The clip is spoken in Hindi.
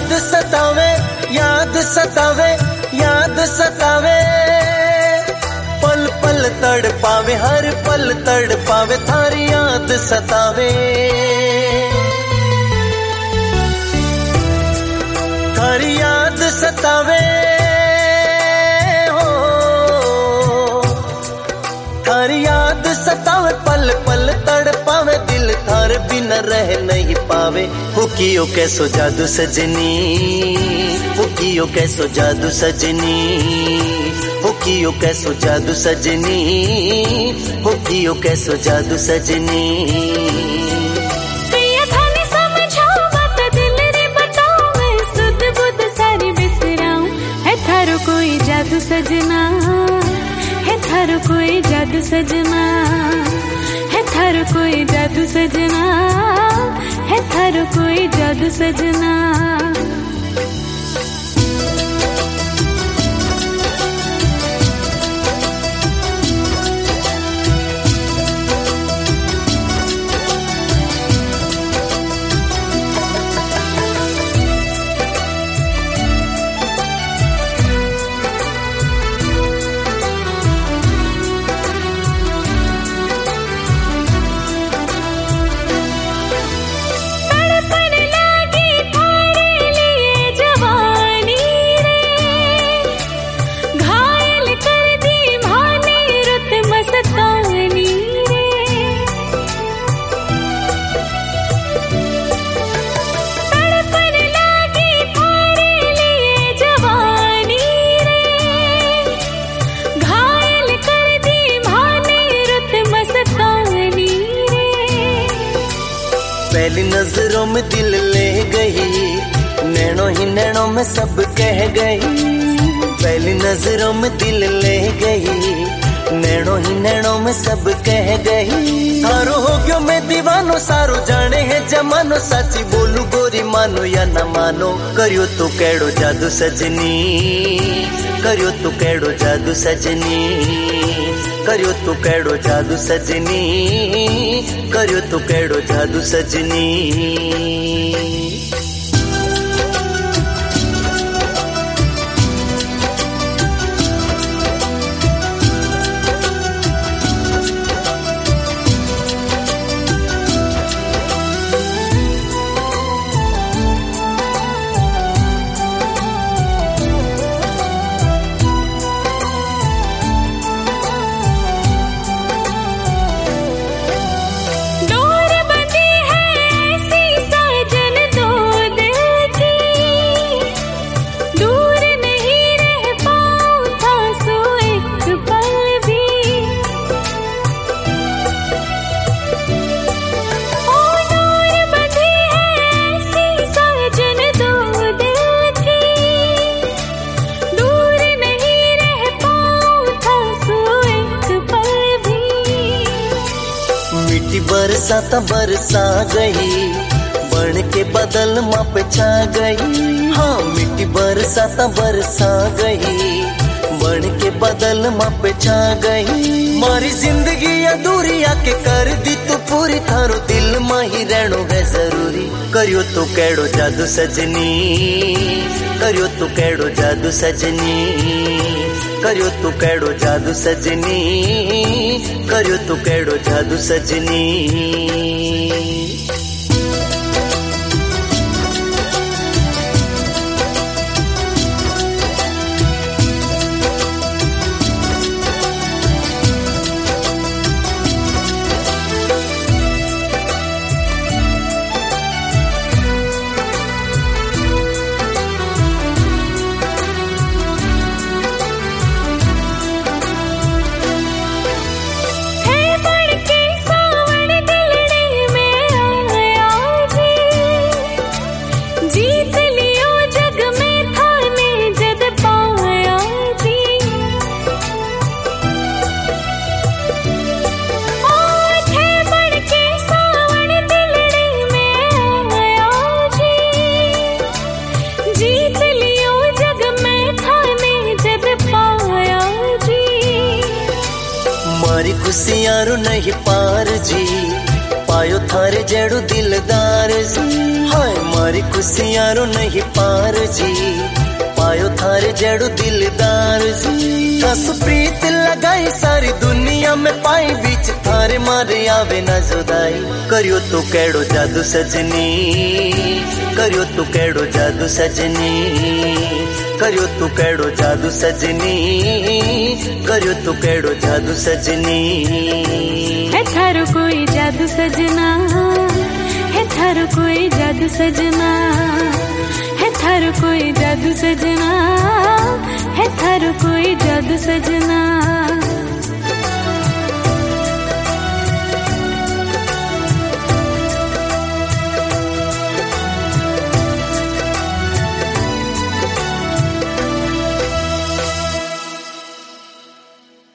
याद सतावे, पल पल तड़ पावे, हर पल तड़ पावे, थारी याद सतावे, थारी याद सतावे हो, थारी याद सतावे, पल पल तड़ पावे, दिल थार बिना रह नहीं पावे। हुकियो कैसो जादू सजनी, हुकियो कैसो जादू सजनी, हुकियो कैसो जादू सजनी, हुकियो कैसो जादू सजनी। कोई जादू सजना है, थारो कोई जादू सजना है, थारो कोई जादू सजना है, थारो कोई जादू सजना। पहली नजरों में दिल ले गई, नैनों ही नैनों में सब कह गई, पहली नजरों में दिल ले गई, नैनों ही नैनों में सब कह गई। थारो हो गयो मैं दीवानो, सारो जाने है जमानो, साची बोलू गोरी मानो या न मानो। करियो तो केड़ो जादू सजनी, करियो तो केड़ो जादू सजनी, करियो तो केड़ो जादू सजनी, करियो तो केड़ो जादू सजनी। बरसाता बरसा गई, बन के बदल माप छा गई, हाँ मिट्टी बरसाता बरसा गई, बन के बदल माप छा गई। मारी जिंदगी अधूरी आके कर दी तू पूरी, थारो दिल माही रहनो है जरूरी। करियो तो केड़ो जादू सजनी, करियो तो केड़ो जादू सजनी, करियो तो केड़ो जादू सजनी, करियो तो केड़ो जादू सजनी। खुशियारो नहीं पार जी, पायो थारे जेड़ू दिलदार जी, हाय मारी खुशियां रो नहीं पार जी, पायो थारे जेड़ू दिलदार जी। कस प्रीत लगाई सारी दुनिया में पाई, बीच थारे मारे आवे ना जुदाई। करियो तू केड़ो जादू सजनी, करियो तू केड़ो जादू सजनी, करियो तू केड़ो जादू सजनी, करियो तू केड़ो जादू सजनी। है थारो कोई जादू सजना, है थारो कोई जादू सजना, है थारो कोई जादू सजना, है थारो कोई जादू सजना।